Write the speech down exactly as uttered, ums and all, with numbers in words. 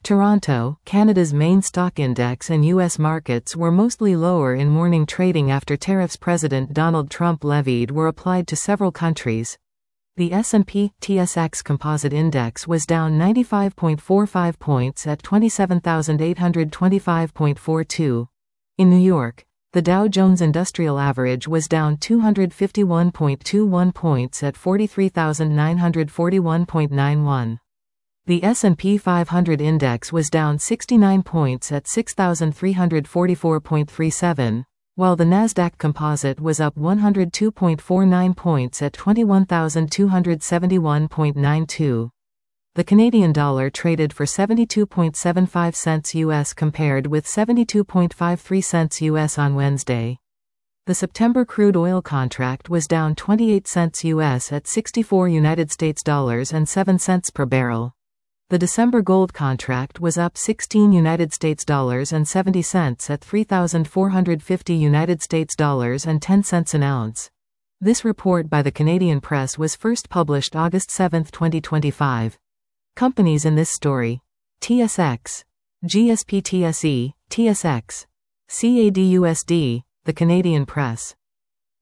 Toronto, Canada's main stock index and U S markets were mostly lower in morning trading after tariffs President Donald Trump levied were applied to several countries. The S and P T S X Composite Index was down ninety-five point four five points at twenty-seven thousand eight hundred twenty-five point four two. In New York, the Dow Jones Industrial Average was down two hundred fifty-one point two one points at forty-three thousand nine hundred forty-one point nine one. The S and P five hundred Index was down sixty-nine points at six thousand three hundred forty-four point three seven, while the Nasdaq Composite was up one hundred two point four nine points at twenty-one thousand two hundred seventy-one point nine two. The Canadian dollar traded for seventy-two point seven five cents U S compared with seventy-two point five three cents U S on Wednesday. The September crude oil contract was down twenty-eight cents U S at sixty-four United States dollars and seven cents per barrel. The December gold contract was up sixteen United States dollars and seventy cents at three thousand four hundred fifty United States dollars and ten cents an ounce. This report by the Canadian Press was first published August seventh, twenty twenty-five. Companies in this story: T S X, G S P T S E, T S X, C A D U S D, the Canadian Press.